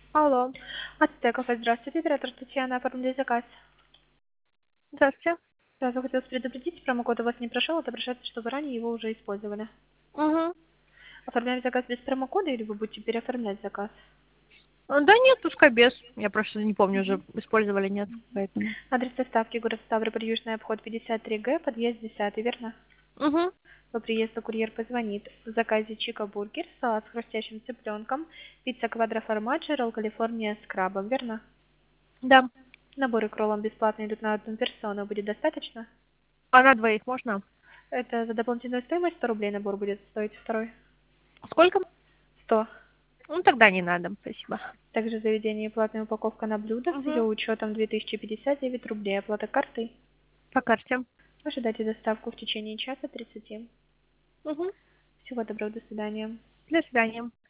Алло. Ацтеков, здравствуйте, оператор Татьяна, оформили заказ. Здравствуйте. Сразу хотелось предупредить, промокод у вас не прошел, отображается, что вы ранее его уже использовали. Угу. Оформляем заказ без промокода или вы будете переоформлять заказ? Да нет, пускай без. Я просто не помню Мгм. уже, использовали, нет, поэтому. Адрес доставки город Ставрополь, Южный обход 53Г, подъезд 10, верно? Угу. По приезду курьер позвонит. В заказе Чика Бургер, салат с хрустящим цыпленком, пицца квадроформаджо, ролл Калифорния с крабом, верно? Да. Наборы к роллам бесплатно идут на одну персону, будет достаточно? А на двоих можно? Это за дополнительную стоимость 100 рублей набор будет стоить второй. Сколько? 100. Ну тогда не надо, спасибо. Также в заведении платная упаковка на блюдо с ее Угу. учетом 2059 рублей. Оплата картой. По карте. Ожидайте доставку в течение часа 30. Угу. Всего доброго, до свидания. До свидания.